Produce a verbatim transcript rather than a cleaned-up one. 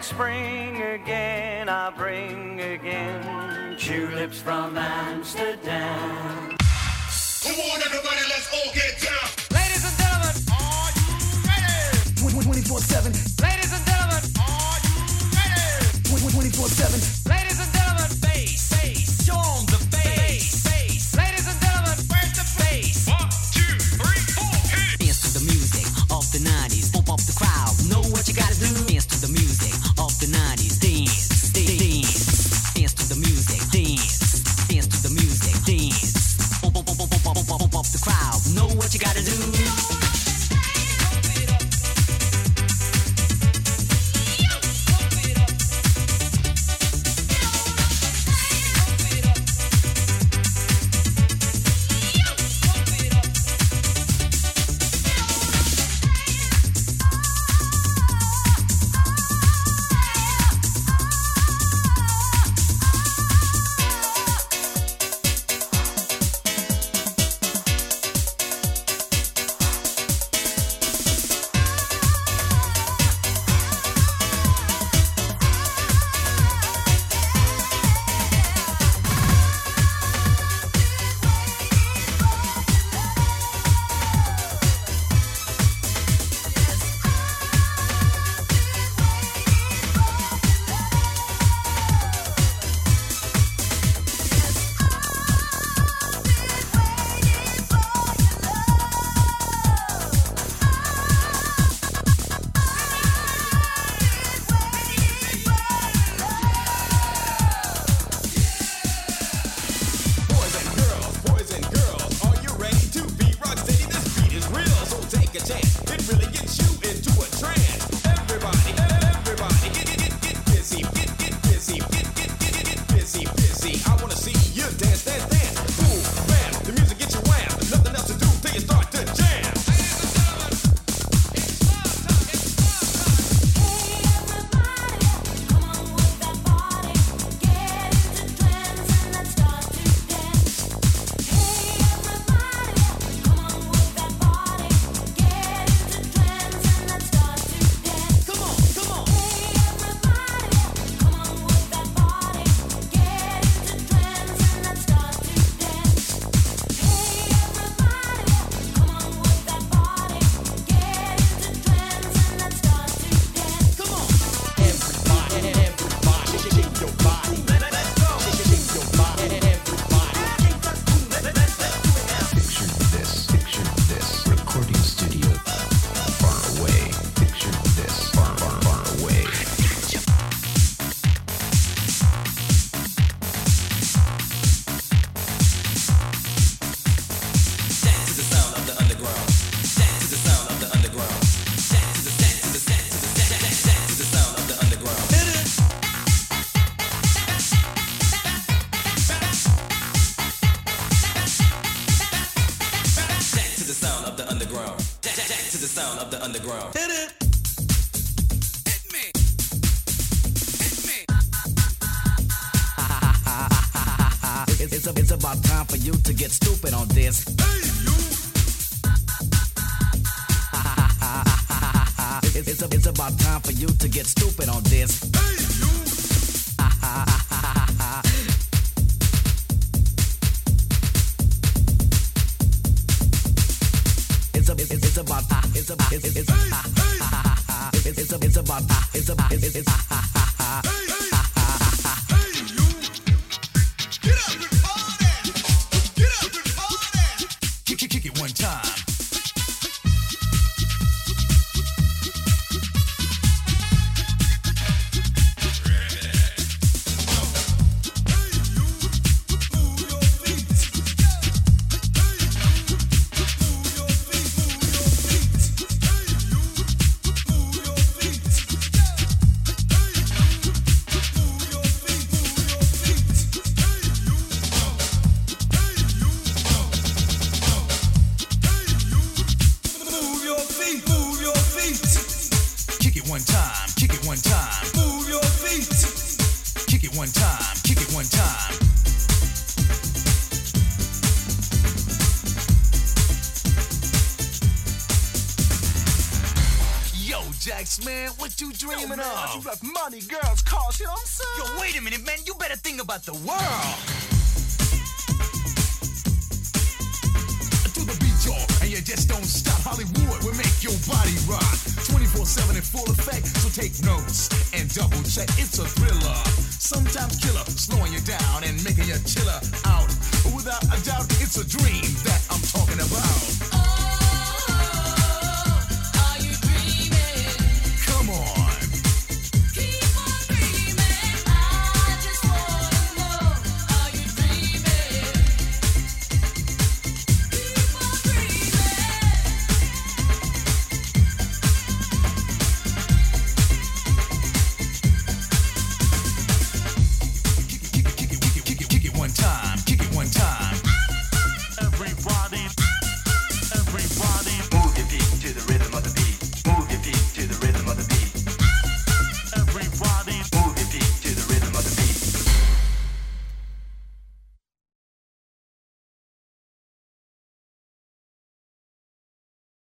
next spring again, I'll bring again tulips from Amsterdam. Come on, everybody, let's all get down. Ladies and gentlemen, are you ready? twenty-four seven. Ladies and gentlemen, are you ready? twenty-four seven. Ladies and gentlemen, bass, bass, show 'em the bass, bass. Ladies and gentlemen, where's the bass? One, two, three, four, hit it. Dance to the music of the nineties. Pump up the crowd. Know what you gotta do. Dance to the music of the nineties. Dance, dance, dance to the music. Dance, dance to the music. Dance. Pump, pump, pump, pump, pump, pump up the crowd. Know what you gotta do. It's, a, it's about time for you to get stupid on this. Hey, you. It's, it's, a, it's about time for you to get stupid on this. Hey, you. It's a, it's, it's about, it's a, it's, it's, it's, hey, hey. it's, it's, a, it's about, it's a, it's, it's, it's, hey, hey. Hey, you. Get up and party. Get up and party. Kick, kick, kick it one time. One time, kick it one time. Move your feet. Kick it one time, kick it one time. Yo, Jax, man. What you dreaming Yo, man, of? you got money, girls, cars, you know what I'm saying? Yo, wait a minute, man. You better think about the world. To the beat, y'all, and you just don't stop. Hollywood will make your body rock. twenty-four seven in full effect, so take notes and double check. It's a thriller, sometimes killer, slowing you down and making you chiller out. Without a doubt, it's a dream that I'm talking about.